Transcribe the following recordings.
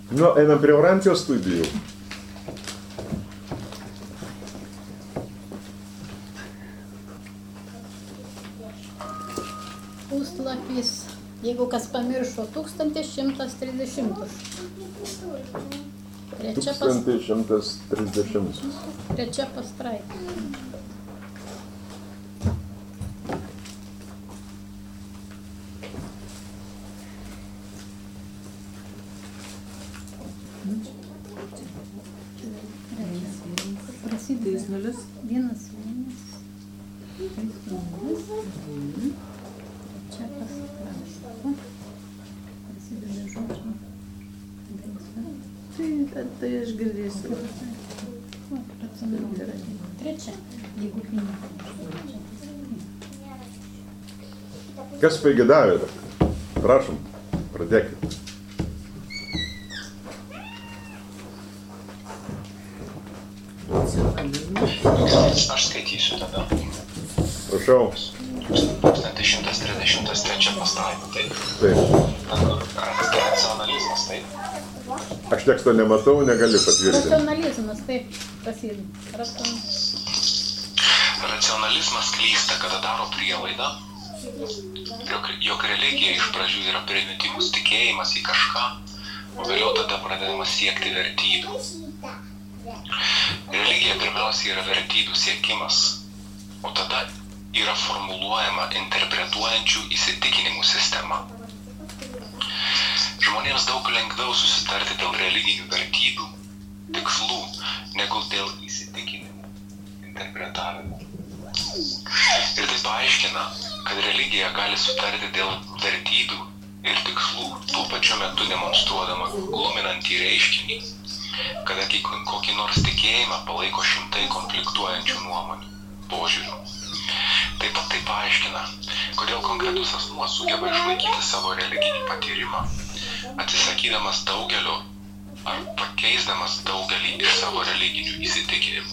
Nu, einam prie Orancijos studijų. Puslapis, jeigu kas pamiršo, 1130. 1130. Trečia pastraipa. Trys nulis. Vienas. Čia pastraipa. Prasideda žodžiai. Tai aš girdėsiu. Trečia, jeigu pinigų. Kas paigėdavėte? Prašom, pradėkite. Aš skaitysiu tada. Prašau. 1133 pastraipa, taip? Taip. Racionalizmas, taip? Aš teksto nematau, negaliu patvirtinti. Racionalizmas, taip, prasideda. Racionalizmas klysta, kada daro prielaidą, jog religija iš pradžių yra primityvus tikėjimas į kažką, o vėliau tada pradedama siekti vertybių. Religija pirmiausia yra vertybių siekimas, o tada yra formuluojama interpretuojančių įsitikinimų sistema. Žmonėms daug lengviau susitarti dėl religinių vertybių, tikslų, negu dėl įsitikinimų interpretavimo. Ir tai paaiškina, kad religija gali sutarti dėl vertybių ir tikslų, tuo pačiu metu demonstruodama gluminantį reiškinį, kada kokį nors tikėjimą palaiko šimtai konfliktuojančių nuomonių, požiūrių. Taip pat tai paaiškina, kodėl konkretus asmuo sugeba išlaikyti savo religinį patyrimą, atsisakydamas daugelio ar pakeisdamas daugelį iš savo religinių įsitikinimų.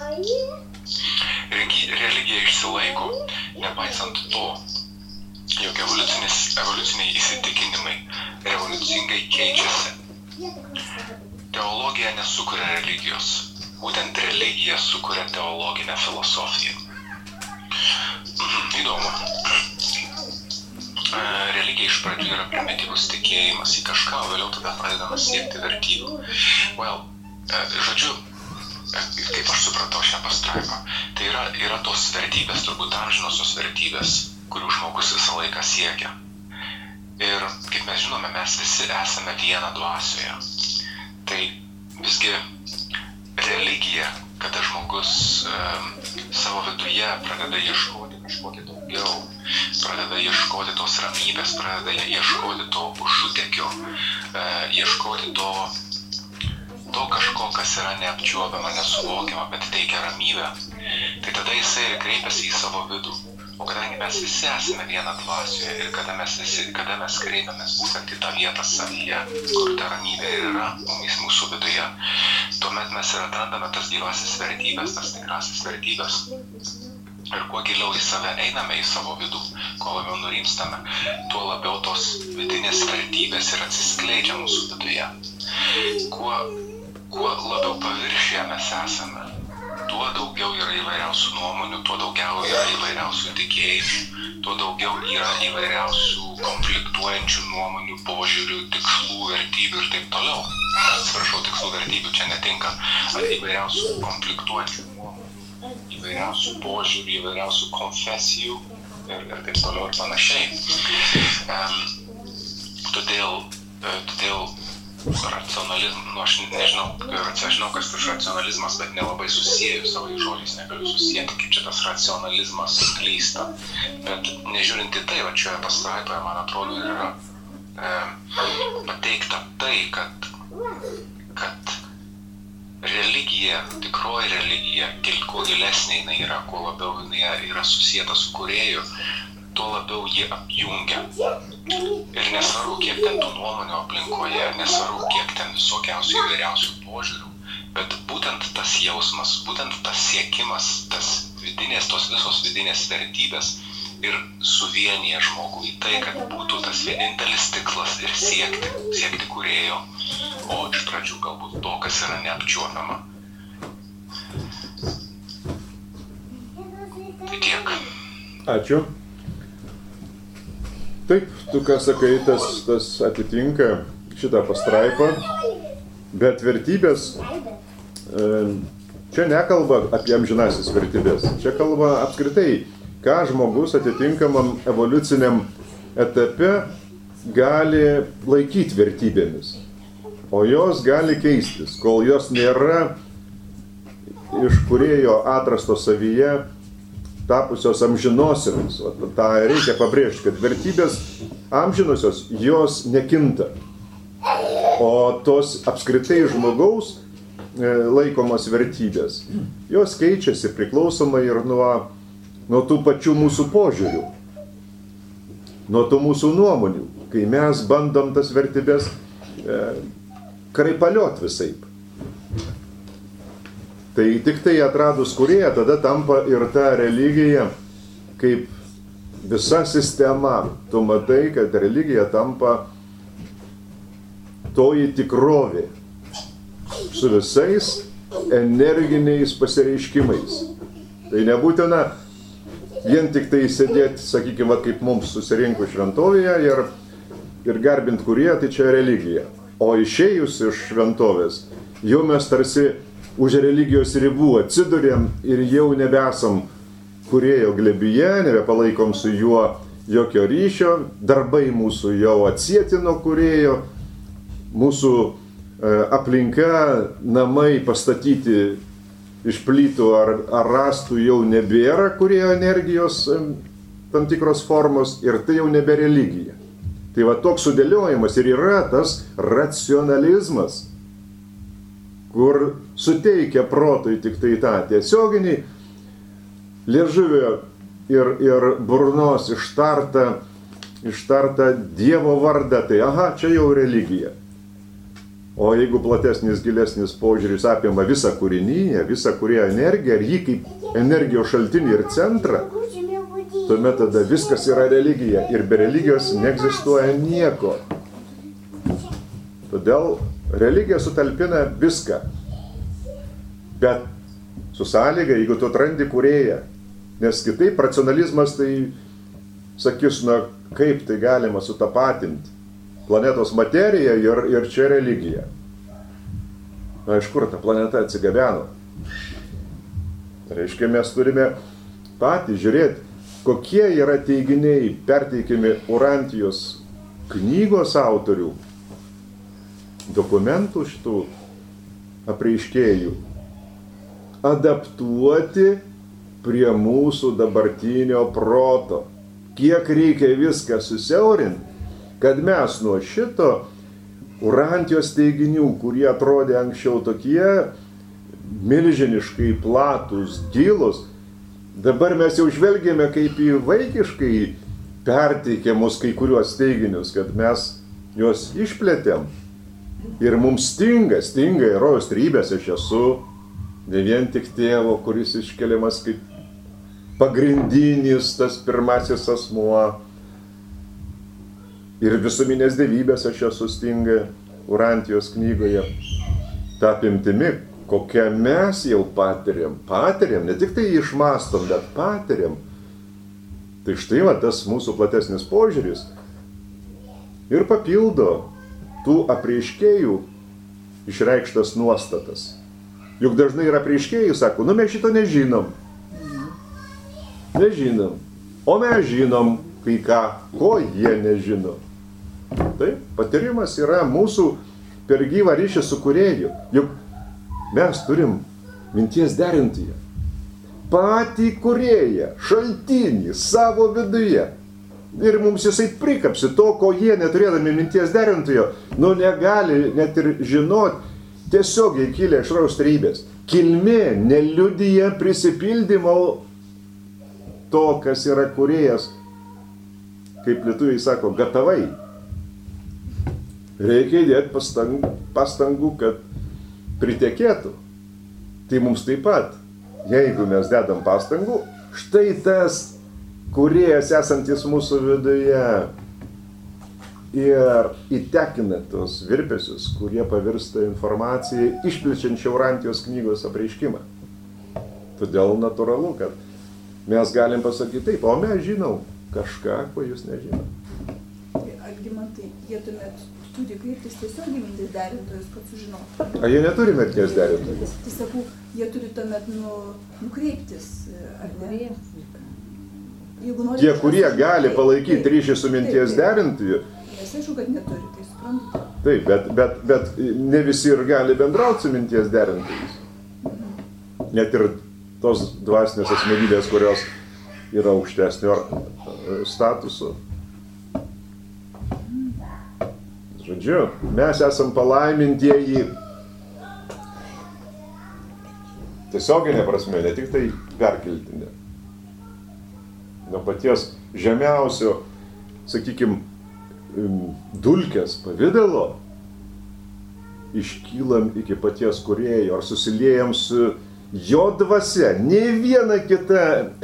Religija išsilaiko, nepaisant to, jog evoliuciniai įsitikinimai revoliucingai keičiasi. Teologija nesukuria religijos, būtent religija sukuria teologinę filosofiją. Įdomu. Religija iš pradžių yra primityvus tikėjimas į kažką, o vėliau tada pradedama siekti vertybių. Žodžiu, kaip aš supratau šią pastraipą, tai yra tos vertybės, turbūt amžinosios vertybės, kurių žmogus visą laiką siekia. Ir kaip mes žinome, mes visi esame viena dvasioje. Tai visgi religija, kada žmogus savo viduje pradeda ieškoti kažkokį daugiau, pradeda ieškoti tos ramybės, pradeda ieškoti to užutekio, ieškoti to kažko, kas yra neapčiuopiama, nesuvokiama, bet teikia ramybę, tai tada jisai ir kreipiasi į savo vidų. O kadangi mes visi esame viena dvasioje ir kada mes kreipiamės būtent į tą vietą savyje, kur ta ramybė yra mūsų viduje, tuomet mes ir atrandame tas gyvasis vertybės, tas tikrasis vertybės. Ir kuo giliau į save einame, į savo vidų, kuo labiau nurimstame, tuo labiau tos vidinės vertybės ir atsiskleidžia mūsų viduje. Kuo labiau paviršyje mes esame, tuo daugiau yra įvairiausių nuomonių, tuo daugiau yra įvairiausių tikėjimų, tuo daugiau yra įvairiausių konfliktuojančių nuomonių, požiūrių, tikslų, vertybių ir taip toliau. Atsiprašau, tikslų, vertybių čia netinka. Ar įvairiausių konfliktuojančių nuomonių, įvairiausių požiūrių, įvairiausių konfesijų ir taip toliau ir panašiai. Todėl racionalizmas, aš žinau, kas tas racionalizmas, bet nelabai susieju savo žodžiais, negaliu susijęti, kaip čia tas racionalizmas klysta. Bet nežiūrint į tai, va šioje pastraipoje, man atrodo, yra pateikta tai, kad religija, tikroji religija, kuo gilesnė jinai yra, kuo labiau jinai yra susieta su kūrėju, tuo labiau jį apjungia. Ir nesvarbu, kiek ten tų nuomonių aplinkoje, nesvarbu, kiek ten visokiausių įvairiausių požiūrių, bet būtent tas jausmas, būtent tas siekimas, tos visos vidinės vertybės ir suvienyje žmogų į tai, kad būtų tas vienintelis tikslas ir siekti kūrėjo, o o iš pradžių galbūt to, kas yra neapčiuopiama. Tai tiek. Ačiū. Taip, tu ką sakai, tas atitinka šitą pastraipą, bet vertybės čia nekalba apie amžinasis vertybės. Čia kalba apskritai, ką žmogus atitinkamam evoliuciniam etape gali laikyti vertybėmis. O jos gali keistis, kol jos nėra iš kūrėjo atrasto savyje tapusios amžinosiomis. Ta reikia pabrėžti, kad vertybės amžinosios, jos nekinta. O tos apskritai žmogaus laikomos vertybės, jos keičiasi priklausomai ir nuo tų pačių mūsų požiūrių, nuo tų mūsų nuomonių, kai mes bandom tas vertybės kraipaliot visaip. Tai tik tai atradus kūrėją, tada tampa ir ta religija kaip visa sistema. Tu matai, kad religija tampa toji tikrovė su visais energiniais pasireiškimais. Tai nebūtina vien tik tai sėdėti, sakykime, kaip mums susirinko šventovėje ir garbint kūrėją, tai čia religija. O išėjus iš šventovės, jau mes tarsi už religijos ribų atsidurėm ir jau nebesam kūrėjo glėbyje, nebepalaikom su juo jokio ryšio, darbai mūsų jau atsieti nuo kūrėjo, mūsų aplinka, namai pastatyti iš plytų ar rąstų jau nebėra kūrėjo energijos tam tikros formos ir tai jau nebe religija. Tai va toks sudėliojimas ir yra tas racionalizmas, kur suteikia protui tik tai tą tiesioginį liežuvio ir burnos ištartą Dievo vardą, tai aha, čia jau religija. O jeigu platesnis, gilesnis požiūris apima visą kūrinyje, visą kūrėjo energiją ir jį kaip energijos šaltinį ir centrą, tuomet tada viskas yra religija ir be religijos neegzistuoja nieko. Todėl religija sutalpina viską. Bet su sąlyga, jeigu tu atrandi kūrėją, nes kitaip racionalizmas tai sakys, na kaip tai galima sutapatinti planetos materiją ir čia religija. Na iš kur ta planeta atsigabeno? Reiškia, mes turime patys žiūrėti, kokie yra teiginiai perteikiami Urantijos knygos autorių, dokumentų šitų apreiškėjų, adaptuoti prie mūsų dabartinio proto. Kiek reikia viską susiaurinti, kad mes nuo šito Urantijos teiginių, kurie atrodė anksčiau tokie milžiniškai platus, gilus, dabar mes jau žvelgėme kaip į vaikiškai perteikiamus kai kuriuos teiginius, kad mes juos išplėtėm. Ir mums stinga herojaus trybės, aš esu ne vien tik tėvo, kuris iškeliamas kaip pagrindinis, tas pirmasis asmuo. Ir visuminės dievybės aš esu stinga Urantijos knygoje. Ta apimtimi, kokią mes jau patiriam, ne tik tai išmastom, bet patiriam. Tai štai va tas mūsų platesnis požiūris ir papildo tų apreiškėjų išreikštas nuostatas. Juk dažnai yra apreiškėjai, sako, nu mes šito nežinom. Nežinom. O mes žinom kai ką, ko jie nežino. Taip, patyrimas yra mūsų per gyvą ryšį su kūrėju. Juk mes turim minties derintoją. Patį kūrėją, šaltinį savo viduje. Ir mums jisai prikapsi to, ko jie neturėdami minties derintojo, nu negali net ir žinot, tiesiogiai kilę iš rojaus trybės. Kilmė neliudija prisipildymo to, kas yra kūrėjas, kaip lietuviai sako, gatavai. Reikia įdėti pastangų, kad pritekėtų. Tai mums taip pat, jeigu mes dedam pastangų, štai tas kūrėjas esantis mūsų viduje ir įtekina tos virpesius, kurie pavirsta informacijai, išplečiančią Urantijos knygos apreiškimą. Todėl natūralu, kad mes galim pasakyti taip, o mes žinom kažką, ko jūs nežinom. Algimantai, jie tuomet turi kreiptis tiesiog į minties derintojus, kad sužinotų. A jie neturi mirties derintojų? Tai sakau, jie turi tuomet nukreiptis, ar ne? Tie, kurie gali palaikyti ryšį su minties derintoju. Nes aišku, kad neturi, tai suprantu. Taip, bet ne visi ir gali bendrauti su minties derintojais. Net ir tos dvasinės asmenybės, kurios yra aukštesnio statuso. Žodžiu, mes esam palaimintieji tiesioginė prasme, ne tik tai perkeltinė. Nuo paties žemiausio, sakykime, dulkės pavidalo iškylam iki paties kūrėjo, ar susiliejam su jo dvasia. Nė viena kita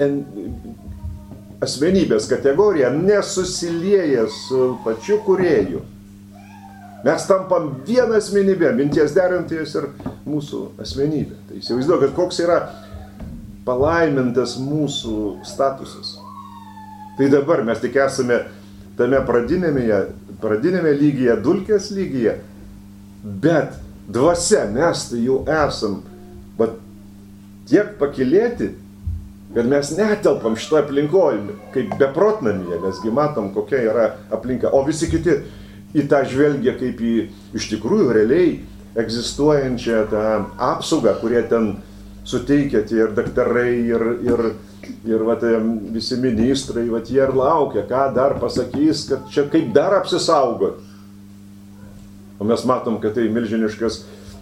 asmenybės kategorija nesusilieja su pačiu kūrėju. Mes tampam vieną asmenybę, minties derintojas ir mūsų asmenybė. Tai įsivaizduokit, koks yra palaimintas mūsų statusas. Tai dabar mes tik esame tame pradinėme lygyje, dulkės lygyje, bet dvasia mes tai jau esam tiek pakilėti, kad mes netelpam šitą aplinkoje, kaip beprotnamyje, mesgi matom, kokia yra aplinka, o visi kiti į tą žvelgia kaip į iš tikrųjų realiai egzistuojančią tą apsaugą, kurie ten suteikia tie ir daktarai, ir visi ministrai, jie ir laukia, ką dar pasakys, kad čia kaip dar apsisaugot. O mes matom, kad tai milžiniškas,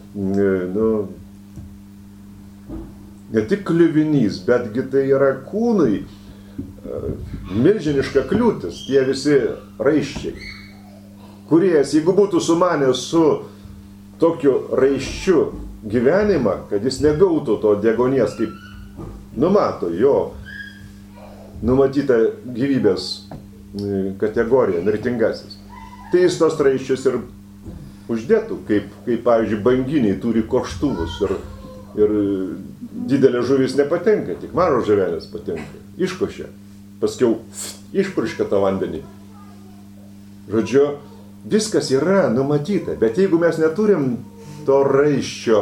ne tik kliuvinys, betgi tai yra kūnai, milžiniška kliūtis, tie visi raiščiai. Kuriejas, jeigu būtų sumanęs su tokiu raiščiu gyvenimą, kad jis negautų to degonės, kaip numato jo numatytą gyvybės kategoriją, mirtingasis, tai jis tos raiščius ir uždėtų, kaip pavyzdžiui, banginiai turi koštuvus ir didelė žuvis nepatenka, tik mažos žuvelės patenka, iškošia, paskiau išpurškia tą vandenį. Žodžiu, viskas yra numatyta, bet jeigu mes neturim to raiščio,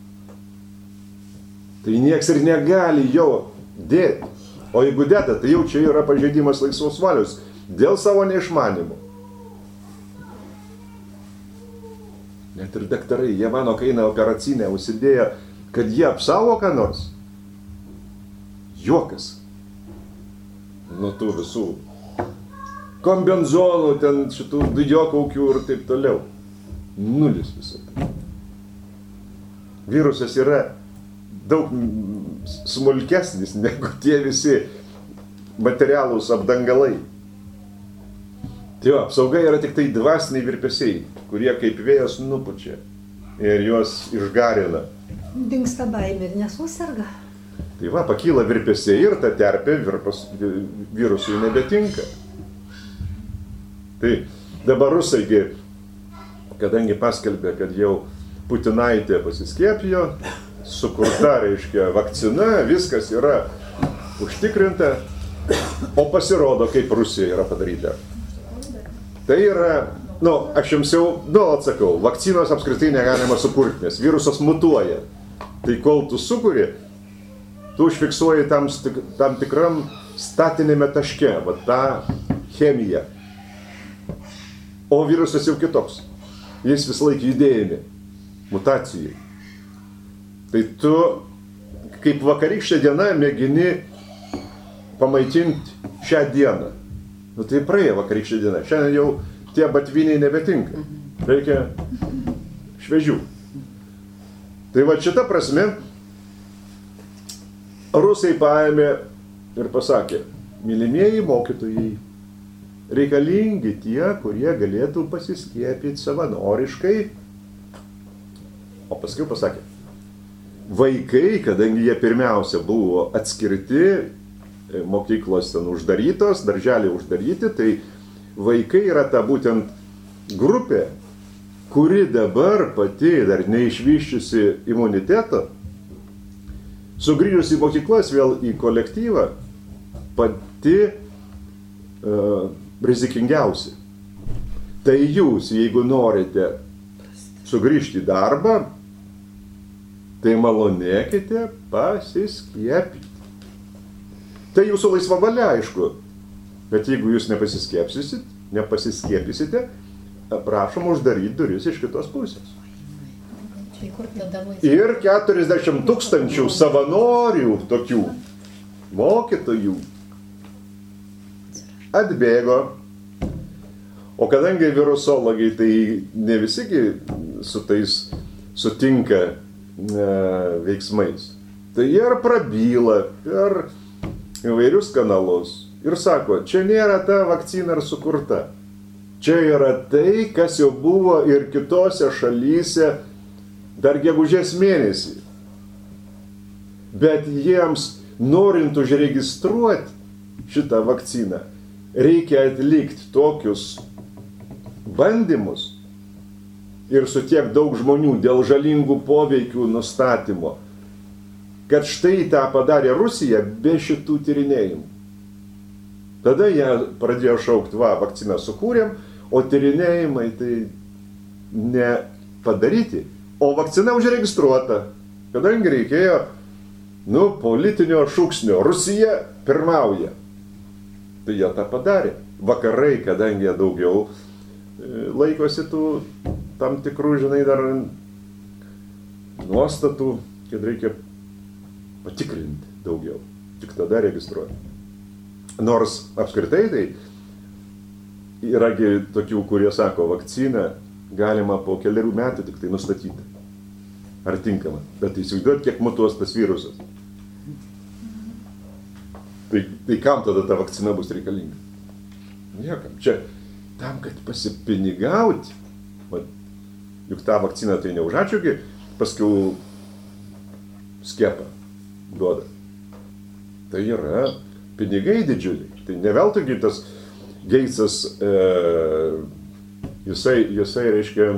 tai nieks ir negali jo dėti. O jeigu dėta, tai jau čia yra pažeidimas laisvos valios dėl savo neišmanimo. Net ir daktarai, jie mano, kai eina operacinę, užsidėję, kad jie apsaugo ką nors. Juokas. Nuo tų visų kombinzonų, ten šitų dujokaukių ir taip toliau. Nulis visą tai. Virusas yra daug smulkesnis negu tie visi materialūs apdangalai. Tai apsauga yra tik tai dvasiniai virpesiai, kurie kaip vėjas nupučia ir juos išgarina. Dingsta baimė ir nesuserga. Tai va, pakyla virpesiai ir ta terpė virusui nebetinka. Tai dabar rusaigi, kadangi paskelbė, kad jau Putinaitė pasiskiepijo, sukurta, reiškia, vakcina, viskas yra užtikrinta, o pasirodo, kaip Rusija yra padaryta. Tai yra, aš jums jau nuolat sakau, vakcinos apskritai negalima sukurti, nes virusas mutuoja. Tai kol tu sukuri, tu užfiksuoji tam tikram statinėme taške, va tą chemiją. O virusas jau kitoks. Jis vis laik judėjami, mutacijai. Tai tu, kaip vakarykštė diena, mėgini pamaitinti šią dieną. Tai praėjo vakarykštė diena. Šiandien jau tie batviniai nebetinka. Reikia šviežių. Tai va šita prasme, rusai paėmė ir pasakė, mylimieji mokytojai, reikalingi tie, kurie galėtų pasiskiepyti savanoriškai. O paskui pasakė, vaikai, kadangi jie pirmiausia buvo atskirti, mokyklos ten uždarytos, darželiai uždaryti, tai vaikai yra ta būtent grupė, kuri dabar pati dar neišvyščiusi imuniteto, sugrįžus į mokyklas vėl į kolektyvą, pati rizikingiausi. Tai jūs, jeigu norite sugrįžti į darbą, tai malonėkite pasiskiepyti. Tai jūsų laisva valia, aišku. Bet jeigu jūs nepasiskiepysite, prašom uždaryti duris iš kitos pusės. Tai kur tada laisva? Ir 40 000 savanorių tokių mokytojų atbėgo. O kadangi virusologai tai ne visigi su tais sutinka veiksmais, tai jie ir prabyla per įvairius kanalus ir sako, čia nėra ta vakcina ir sukurta. Čia yra tai, kas jau buvo ir kitose šalyse dar gegužės mėnesį. Bet jiems, norint užregistruoti šitą vakciną, reikia atlikti tokius bandymus ir su tiek daug žmonių dėl žalingų poveikių nustatymo, kad štai tą padarė Rusija be šitų tyrinėjimų. Tada jie pradėjo šaukti, vakciną sukūrėm, o tyrinėjimai tai nepadaryti, o vakcina užregistruota, kadangi reikėjo, politinio šūksnio, Rusija pirmauja. Tai jie tą padarė. Vakarai, kadangi jie daugiau laikosi tų tam tikrų, dar nuostatų, kad reikia patikrinti daugiau, tik tada registruoti. Nors apskritai tai yragi tokių, kurie sako, vakciną galima po 4 metų tik tai nustatyti. Ar tinkama. Bet įsivaizduot, kiek mutuos tas virusas. Tai kam tada ta vakcina bus reikalinga? Niekam. Čia tam, kad pasipinigauti, juk tą vakciną tai ne už ačiūgi, paskiau skiepą duoda. Tai yra pinigai didžiuliai. Tai ne veltui tas Geitsas, jisai reiškia,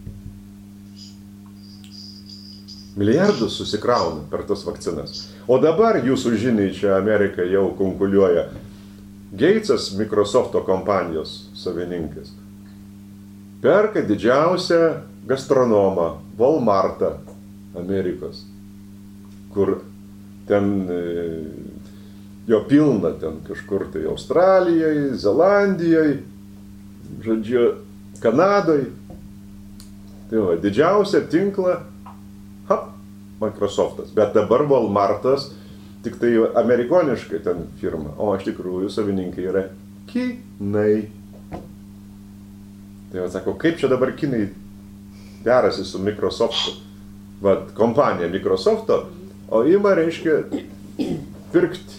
milijardus susikrauna per tas vakcinas. O dabar jūsų žiniai čia Amerika jau konkuliuoja. Geitsas, Microsofto kompanijos savininkas, perka didžiausią gastronomą, Walmartą Amerikos, kur ten jo pilna ten kažkur tai Australijoje, Zelandijoje, žodžiu, Kanadoje. Tai va, didžiausią tinklą, Microsoftas. Bet dabar Walmartas tik tai amerikoniškai ten firma, o iš tikrųjų savininkai yra kinai. Tai va, sako, kaip čia dabar kinai derasi su Microsoftu? Va, kompanija Microsofto, o ima, reiškia, pirkti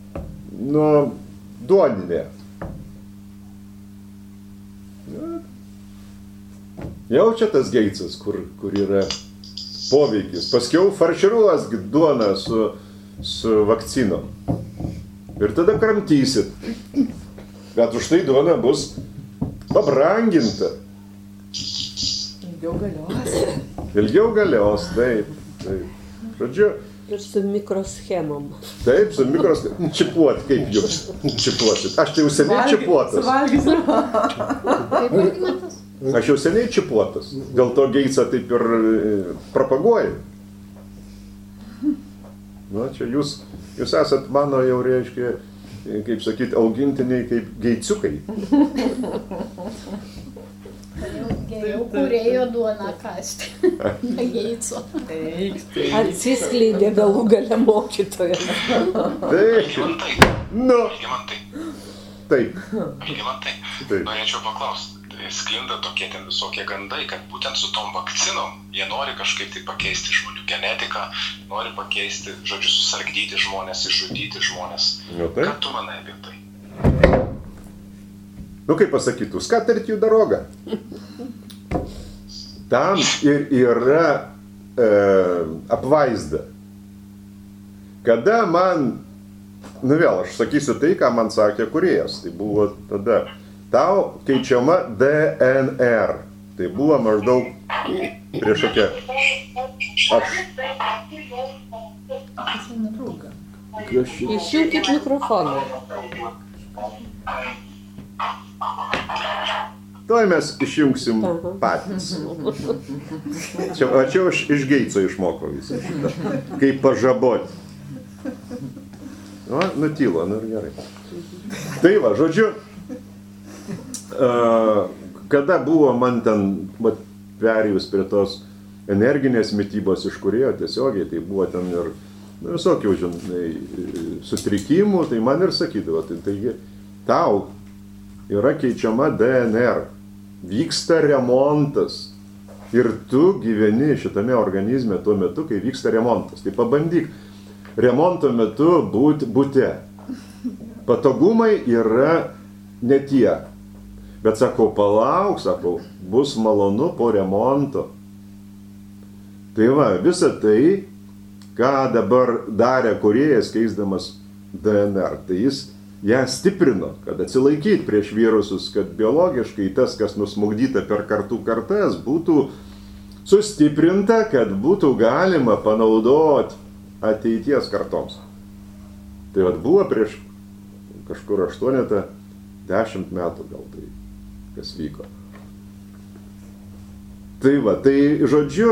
duoninę. Jau čia tas Geitsas, kur yra poveikis. Paskiau farširuos duoną su vakcinom. Ir tada kramtysit. Bet už tai duona bus pabranginta. Ilgiau galios, taip. Žodžiu. Ir su mikroschemom. Taip, su mikroschemom. Čipuot, kaip jūs čipuosit. Aš tai jau seniai čipuotas. Kaip argumentas? Aš jau seniai čipuotas. Dėl to Geitsą taip ir propaguoju. Čia jūs esat mano jau, reiškia, kaip sakyti, augintiniai kaip Geitsiukai. Jau kūrėjo duoną kasti. Geitso. Atsiskleidė galų gale mokytojas. Taip. Taip. Algimantai, norėčiau paklausti. Sklinda tokie ten visokie gandai, kad būtent su tom vakcinom jie nori kažkaip tai pakeisti žmonių genetiką, nori pakeisti, žodžiu, susargdyti žmonės, išžudyti žmonės. Ką tu manai apie tai? Kaip pasakytų, skatert jų darogą. Tam ir yra apvaizda. Kada man, vėl aš sakysiu tai, ką man sakė kūrėjas, tai buvo tada tau keičiama DNR. Tai buvo maždaug prieš kokią Išjungkit mikrofoną. Tuoj mes išjungsim patys. Čia aš iš Geitso išmokau visą šitą. Kaip pažaboti. Nutylo, ir gerai. Tai va, žodžiu, kada buvo man ten perėjus prie tos energinės mitybos iš Kūrėjo tiesiogiai, tai buvo ten ir visokių, žinai, sutrikimų, tai man ir sakydavo, taigi tau yra keičiama DNR, vyksta remontas ir tu gyveni šitame organizme tuo metu, kai vyksta remontas. Tai pabandyk remonto metu būti bute. Patogumai yra ne tie. Bet sakau, palauk, sakau, bus malonu po remonto. Tai va, visa tai, ką dabar darė Kūrėjas keisdamas DNR, tai jis ją stiprino, kad atsilaikyti prieš virusus, kad biologiškai tas, kas nusmugdyta per kartų kartas, būtų sustiprinta, kad būtų galima panaudoti ateities kartoms. Tai vat buvo prieš kažkur 8-10 metų gal tai, kas vyko. Tai va, tai žodžiu,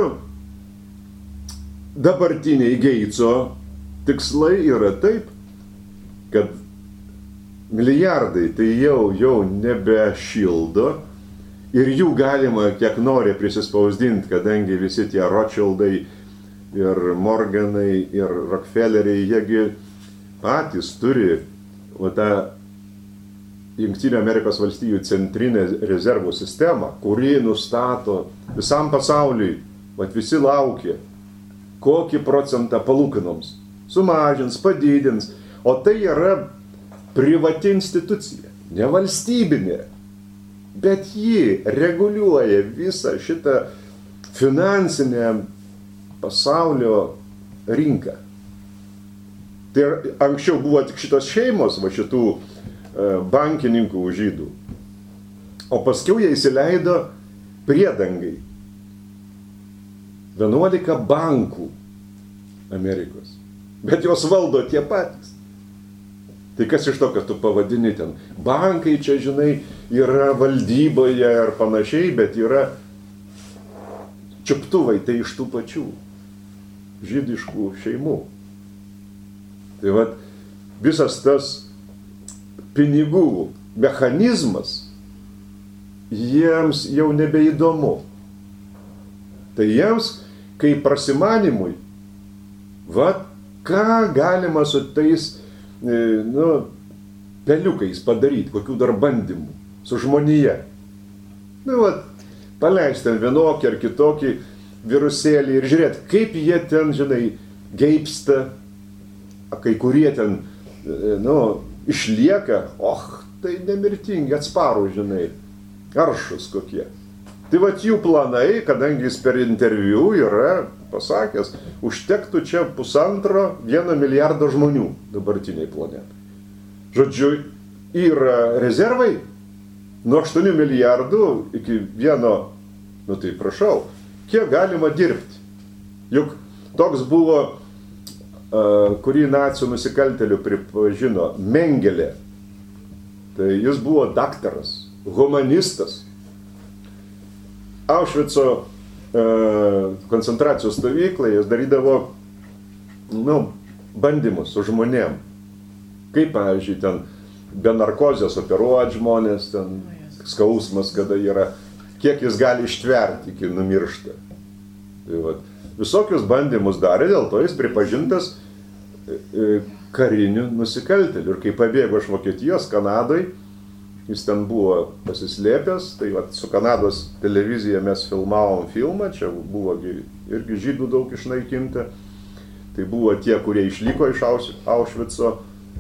dabartiniai Geitso tikslai yra taip, kad milijardai tai jau nebešildo ir jų galima kiek nori prisispausdinti, kadangi visi tie Rothschildai ir Morganai ir Rockefelleriai, jiegi patys turi tą Jungtinių Amerikos valstijų centrinę rezervų sistemą, kuri nustato visam pasauliui, visi laukia, kokį procentą palūkanoms sumažins, padidins, o tai yra privati institucija, ne valstybinė, bet ji reguliuoja visą šitą finansinę pasaulio rinką. Tai anksčiau buvo tik šitos šeimos, va šitų bankininkų žydų, o paskiau jie įsileido priedangai 11 bankų Amerikos, bet jos valdo tie patys. Tai kas iš to, kad tu pavadini ten, bankai čia, žinai, yra valdyboje ar panašiai, bet yra čiuptuvai, tai iš tų pačių žydiškų šeimų. Tai vat, visas tas pinigų mechanizmas jiems jau nebeįdomu. Tai jiems, kaip prasimanimui, vat, ką galima su tais peliukais padaryti, kokių dar bandymų su žmonija. Vat, paleisti ten vienokį ar kitokį virusėlį ir žiūrėti, kaip jie ten, žinai, geipsta, kai kurie ten, išlieka, tai nemirtingi, atsparų, žinai, aršus kokie. Tai vat jų planai, kadangi jis per interviu yra pasakęs, užtektų čia 1,5–1 milijardo žmonių dabartiniai planetai. Žodžiu, yra rezervai nuo 8 milijardų iki 1, tai prašau, kiek galima dirbti. Juk toks buvo, kurį nacių nusikaltėlių pripažino, Mengelė. Tai jis buvo daktaras, humanistas. Aušvico koncentracijos stovyklai jis darydavo bandymus su žmonėm. Kaip, pavyzdžiui, ten be narkozės operuoti žmonės, ten skausmas, kada yra, kiek jis gali ištverti iki numiršta. Tai vat, visokius bandymus darė, dėl to jis pripažintas kariniu nusikaltėliu. Ir kai pabėgo iš Vokietijos Kanadoj, jis ten buvo pasislėpęs, tai vat, su Kanados televizija mes filmavom filmą, čia buvo irgi žydų daug išnaikinta. Tai buvo tie, kurie išliko iš Aušvico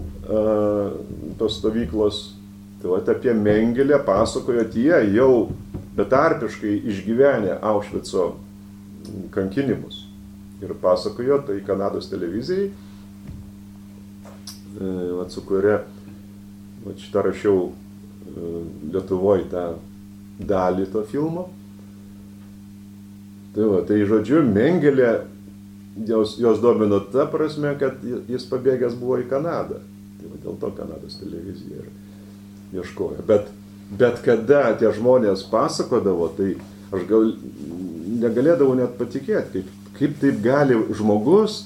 tos stovyklos. Tai vat, apie Mengelę pasakojo tie jau betarpiškai išgyvenę Aušvico kankinimus. Ir pasakojo tai Kanados televizijai, su kuria šitą rašiau Lietuvoje tą dalį to filmo. Tai žodžiu, Mengelė, jos domino ta prasme, kad jis pabėgęs buvo į Kanadą. Tai va, dėl to Kanados televizija ir ieškojo. Bet kada tie žmonės pasakodavo, tai aš gal negalėdavau net patikėti, kaip taip gali žmogus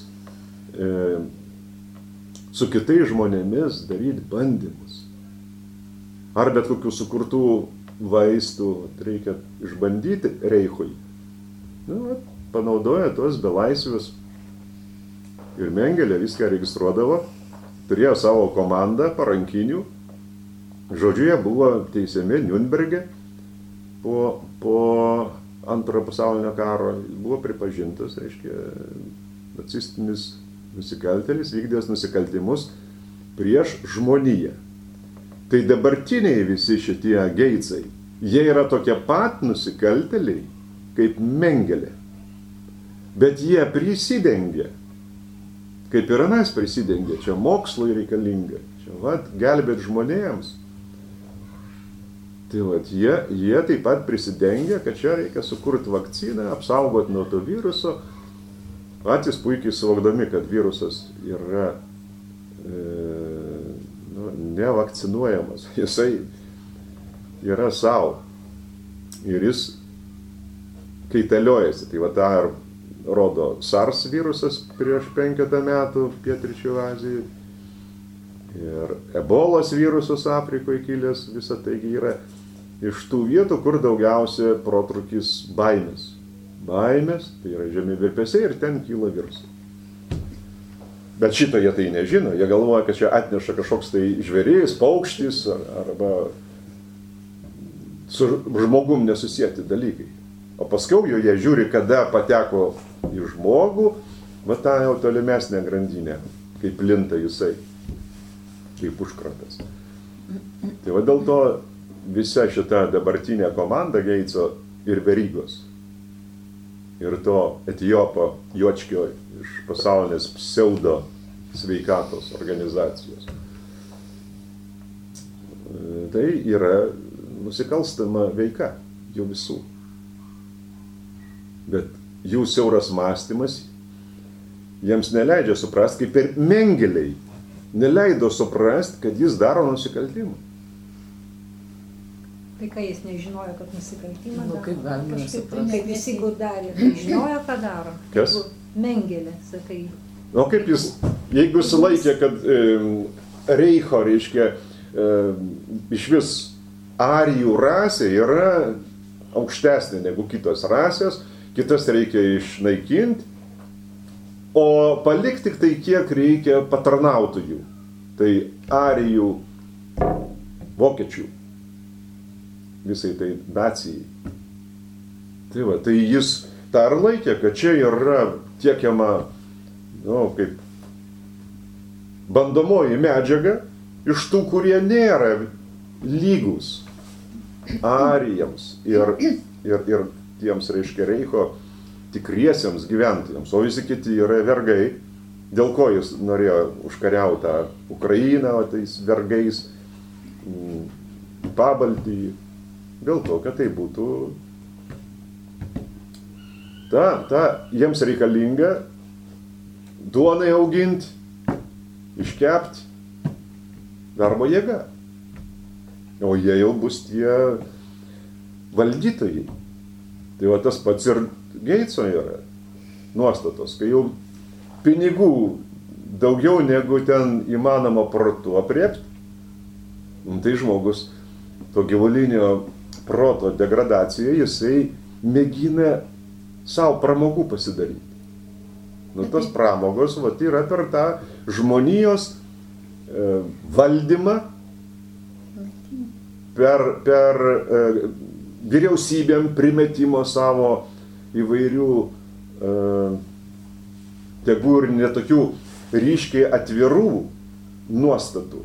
su kitais žmonėmis daryti bandymus. Ar bet kokių sukurtų vaistų reikia išbandyti Reichui. Panaudoja tos belaisvius. Ir Mengelė viską registruodavo, turėjo savo komandą parankinių. Žodžiu, jie buvo teisiami Niurnberge po Antrojo pasaulinio karo. Buvo pripažintas, reiškia, nacistinis nusikaltėlis, vykdęs nusikaltimus prieš žmoniją. Tai dabartiniai visi šitie Geitsai, jie yra tokie pat nusikaltėliai kaip Mengelė. Bet jie prisidengia, kaip ir anas prisidengia, čia mokslui reikalinga, čia gelbėt žmonėms. Tai jie taip pat prisidengia, kad čia reikia sukurti vakciną, apsaugoti nuo to viruso, patys puikiai suvokdami, kad virusas yra nevakcinuojamas, jisai yra savo ir jis kaitaliojasi. Tai tą rodo SARS virusas prieš 5 metų Pietryčių Azijoje ir Ebolos virusas Afrikoje kilęs, visa taigi yra iš tų vietų, kur daugiausia protrūkis baimės. Baimės, tai yra žemi virpesiai ir ten kyla virusai. Bet šito jie tai nežino, jie galvoja, kad čia atneša kažkoks tai žvėris, paukštis arba su žmogum nesusieti dalykai. O paskiau jau jie žiūri, kada pateko į žmogų, tą jau tolimesnę grandinę, kaip plinta jisai, kaip užkratas. Tai dėl to visa šita dabartinė komanda Geitso ir Verygos ir to Etiopo Jočkio iš pasaulinės pseudo sveikatos organizacijos. Tai yra nusikalstama veika jų visų. Bet jų siauras mąstymas jiems neleidžia suprasti, kaip ir Mengeliai neleido suprasti, kad jis daro nusikaltimą. Tai ką jis nežinojo, kad nusikaltimą daro? Kaip galima nesuprasti? Kaip visi gudarė, tai žinojo, ką daro. Kas? Mengelė, sakai. Kaip jis, jeigu sulaikė, kad Reicho, reiškia, iš vis arijų rasė yra aukštesnė negu kitos rasės, kitas reikia išnaikinti, o palikti tik tai kiek reikia patarnautojų. Tai arijų vokiečių. Visai tai nacijai. Tai jis tą ir laikė, kad čia yra tiekiama, kaip bandomoji medžiaga iš tų, kurie nėra lygus arijams ir tiems, reiškia, Reicho tikriesiems gyventojams, o visi kiti yra vergai, dėl ko jis norėjo užkariauti tą Ukrainą, o tais vergais Pabaltijį. Dėl to, kad tai būtų jiems reikalinga duonai auginti, iškepti, darbo jėga. O jie jau bus tie valdytojai. Tai tas pats ir Geitso yra nuostatos, kai jau pinigų daugiau negu ten įmanoma protu aprėpti, tai žmogus to gyvulinio proto degradaciją, jisai mėgina savo pramogų pasidaryti. Tas pramogos yra per tą žmonijos valdymą, per vyriausybėm primetimo savo įvairių tegu ir netokių ryškiai atvirų nuostatų,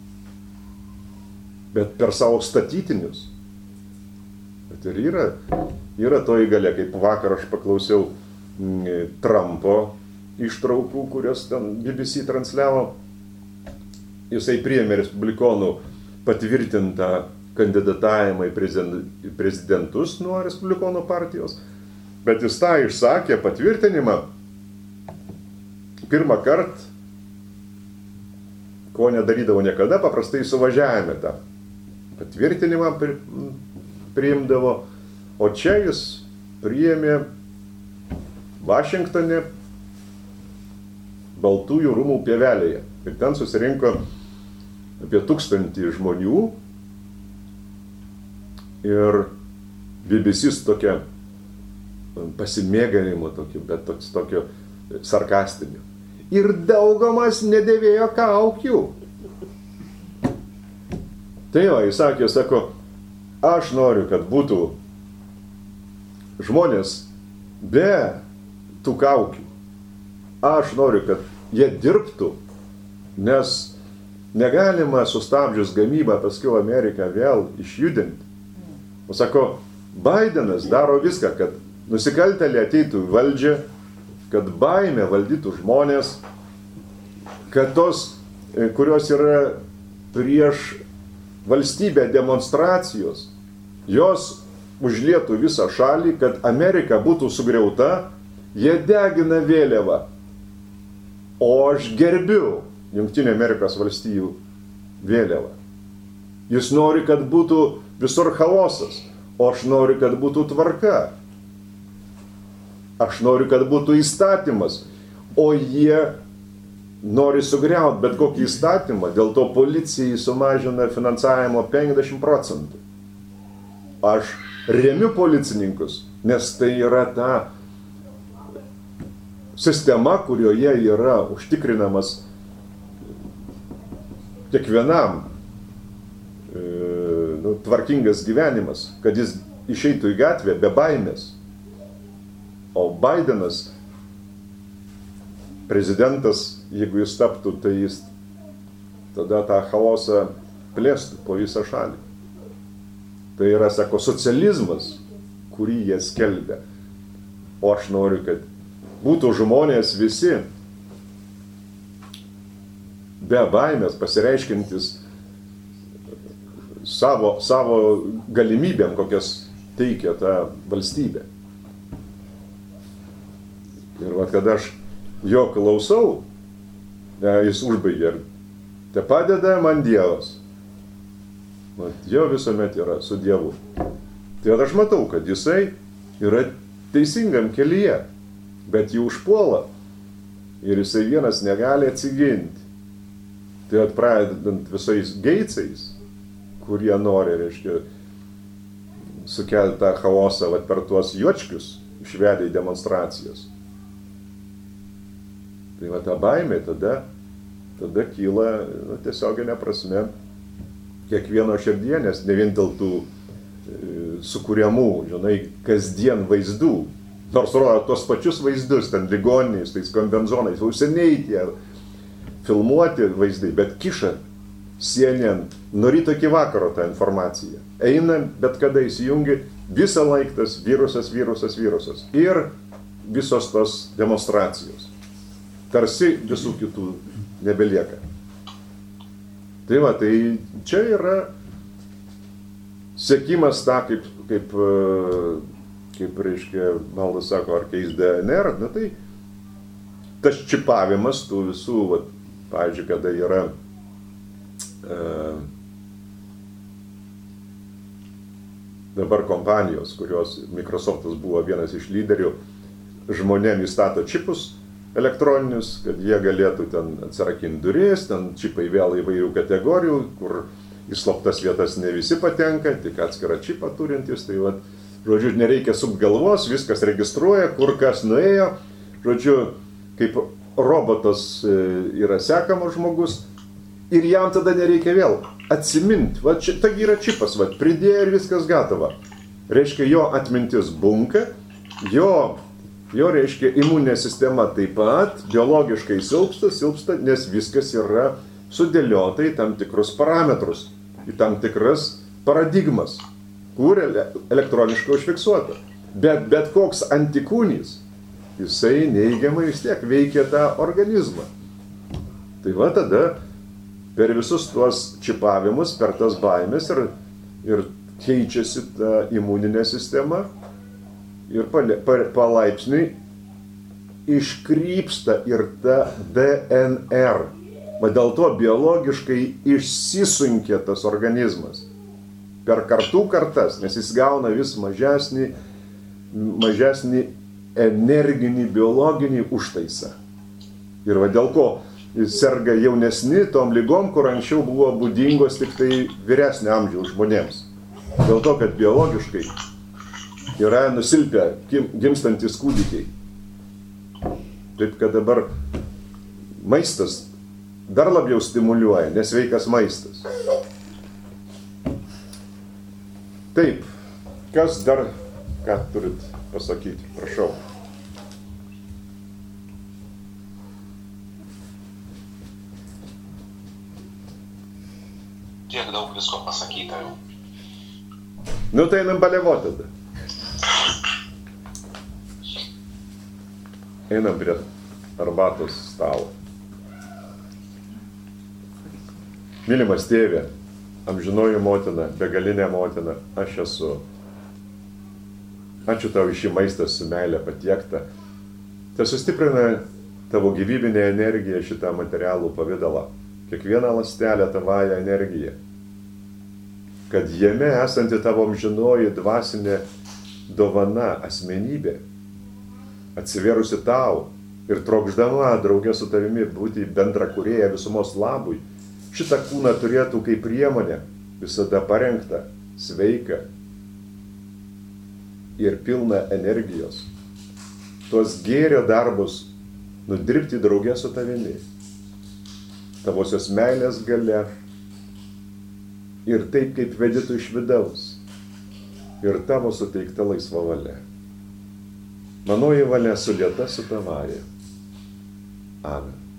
bet per savo statytinius. Bet ir yra toji galia, kaip vakar aš paklausiau Trumpo ištraukų, kurios ten BBC transliavo. Jisai priėmė respublikonų patvirtintą kandidatavimą į prezidentus nuo Respublikonų partijos, bet jis tą išsakė patvirtinimą pirmą kartą, ko nedarydavo niekada, paprastai suvažiavime tą patvirtinimą priimdavo, o čia jis priėmė Vašingtone Baltųjų rūmų pievelėje. Ir ten susirinko apie 1000 žmonių ir BBC tokia pasimėgavimo tokiu, bet tokio sarkastiniu. Ir daugumas nedėvėjo kaukių. Tai jo, jis sako, aš noriu, kad būtų žmonės be tų kaukių. Aš noriu, kad jie dirbtų, nes negalima sustabdžius gamybą paskiau Ameriką vėl išjudinti. O sako, Bidenas daro viską, kad nusikaltėliai ateitų į valdžią, kad baimė valdytų žmonės, kad tos, kurios yra prieš valstybę demonstracijos, jos užlietų visą šalį, kad Amerika būtų sugriauta, jie degina vėliavą. O aš gerbiu Jungtinių Amerikos valstijų vėliavą. Jis nori, kad būtų visur chaosas, o aš noriu, kad būtų tvarka. Aš noriu, kad būtų įstatymas, o jie nori sugriauti bet kokį įstatymą, dėl to policijai sumažina finansavimo 50%. Aš remiu policininkus, nes tai yra ta sistema, kurioje yra užtikrinamas kiekvienam tvarkingas gyvenimas, kad jis išeitų į gatvę be baimės. O Bidenas, prezidentas, jeigu jis taptų, tai jis tada tą chaosą plėstų po visą šalį. Tai yra, sako, socializmas, kurį jie skelbia. O aš noriu, kad būtų žmonės visi be baimės pasireiškintis savo galimybėm, kokias teikia ta valstybė. Ir kada aš jo klausau, jis užbaigė, te padeda man Dievas. Jo visuomet yra su Dievu. Tai aš matau, kad jisai yra teisingam kelyje, bet jį užpuola ir jisai vienas negali atsiginti. Tai pradedant visais Geitsais, kurie nori, reiškia, sukelti tą chaosą per tuos juočkius, išvedę į demonstracijas. Tai ta baimė tada kyla tiesioginė prasme kiekvieno širdyje, nes ne vien dėl tų sukūriamų, kasdien vaizdų, nors rodo tos pačius vaizdus, ten ligoniniais, tais kombinzonais, jau seniai tie filmuoti vaizdai, bet kiša CNN nuo ryto iki vakaro tą informaciją. Eina, bet kada įsijungi, visą laikas virusas. Ir visos tos demonstracijos. Tarsi visų kitų nebelieka. Tai čia yra sekimas tą, kaip reiškia, maldas sako, ar keis DNR, tai tas čipavimas tų visų, pavyzdžiui, kada yra dabar kompanijos, kurios Microsoftas buvo vienas iš lyderių, žmonėm įstato čipus elektroninius, kad jie galėtų ten atsirakinti duris, ten čipai vėl įvairių kategorijų, kur į slaptas vietas ne visi patenka, tik atskirą čipą turintys, tai žodžiu, nereikia sukt galvos, viskas registruoja, kur kas nuėjo, žodžiu, kaip robotas yra sekamas žmogus, ir jam tada nereikia vėl atsiminti. Taigi yra čipas, pridėjo ir viskas gatava. Reiškia, jo atmintis bunka, jo, reiškia, imuninė sistema taip pat biologiškai silpsta, nes viskas yra sudėliota į tam tikrus parametrus, į tam tikras paradigmas, kur elektroniškai užfiksuota. Bet koks antikūnis, jisai neigiamai vis tiek veikia tą organizmą. Tai tada per visus tuos čipavimus, per tas baimės ir ir keičiasi ta imuninė sistema ir palaipsniui iškrypsta ir ta DNR. Va dėl to biologiškai išsisunkia tas organizmas per kartų kartas, nes jis gauna vis mažesnį energinį, biologinį užtaisą. Ir va dėl ko jis serga jaunesni tom lygom, kur anksčiau buvo būdingos tik tai vyresnio amžiaus žmonėms. Dėl to, kad biologiškai yra nusilpę gimstantis kūdikiai. Taip, kad dabar maistas dar labiau stimuliuoja, nesveikas maistas. Taip, kas dar, ką turit pasakyti, prašau. Tiek daug visko pasakyta jau. Nu tai einam baliavot tada. Einam prie arbatos stalo. Mylimas tėve, amžinoji motina, begalinė motina, aš esu. Ačiū tau iš šį maistą su meilė patiektą. Tai sustiprina tavo gyvybinę energiją šitą materialų pavidalą. Kiekvieną ląstelę tavąją energiją. Kad jame esanti tavo amžinoji dvasinė dovana, asmenybė, atsivėrusi tau ir trokšdama draugė su tavimi būti bendra kūrėja visumos labui, šitą kūną turėtų kaip priemonę visada parengtą, sveiką ir pilną energijos. Tuos gėrio darbus nudirbti draugė su tavimi, tavosios meilės galia ir taip, kaip veditų iš vidaus ir tavo suteikta laisva valia. Manoji valia sulieta su tavąja. Amen.